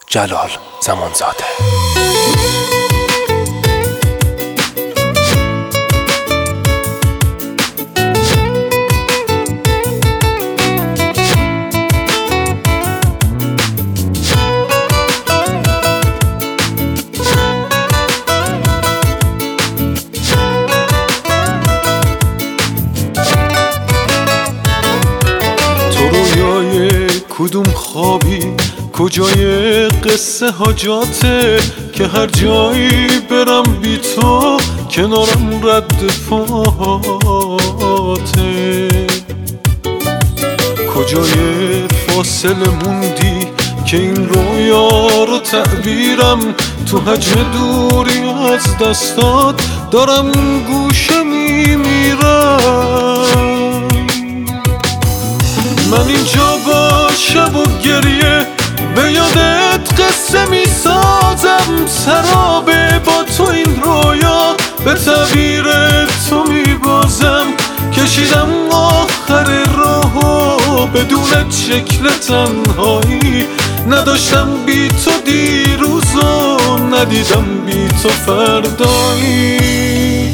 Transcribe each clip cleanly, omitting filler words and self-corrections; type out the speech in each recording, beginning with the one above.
جلال زمانزاده. کدوم خوابی کجای قصه حاجاته که هر جایی برم بی تو کنارم رد پاته؟ کجای فاصله موندی که این رویا رو تعبیرم تو حجم دوری از دستات دارم گوشه میمیرم. من اینجا با شب و گریه به یادت قصه میسازم، سرابه با تو این رویا به تعبیر تو میبازم. کشیدم آخر راهو بدون شکل تنهایی، نداشتم بی تو دیروزو، ندیدم بی تو فردایی.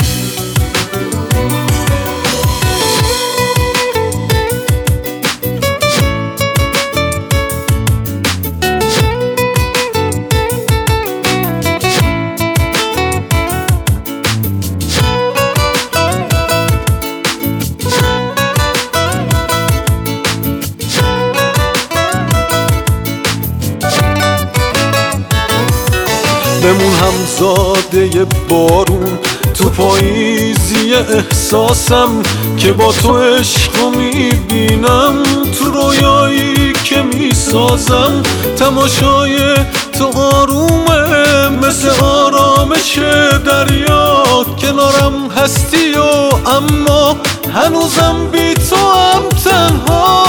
بمون همزاده بارون تو پاییزی احساسم که با تو عشقو میبینم، تو رویایی که میسازم. تماشای تو آرومه مثل آرامش دریا، کنارم هستی و اما هنوزم بی تو هم تنها.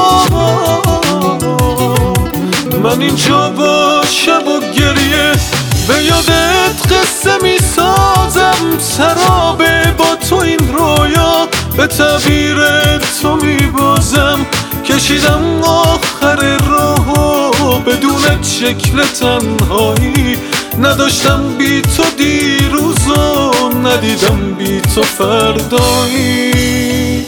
من اینجا با شب و گریه به یادت قصه میسازم، سرابه با تو این رویا به تعبیر تو میبازم. کشیدم آخر راهو بدون شکل تنهایی، نداشتم بی تو دیروزو، ندیدم بی تو فردایی.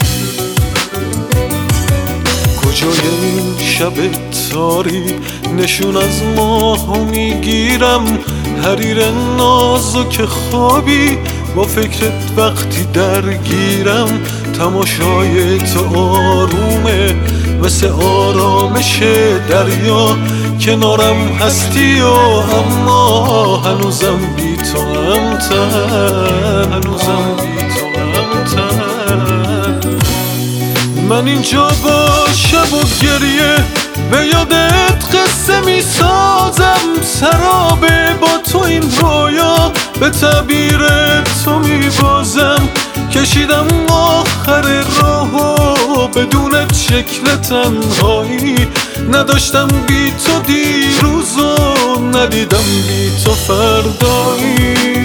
کجای این شب تاری نشون از ماهو میگیرم، حریر نازک خوابی با فکرت وقتی درگیرم. تماشای تو آرومه مثل آرامش دریا، کنارم هستی و اما هنوزم بی تو هم تن، هنوزم بی تو هم تن. من اینجا با شب و گریه به یادت قصه میسازم، سرابه با تو این رویا به تعبیر تو میبازم. کشیدم آخر راهو بدون شکل تنهایی، نداشتم بی تو دیروزو، ندیدم بی تو فردایی.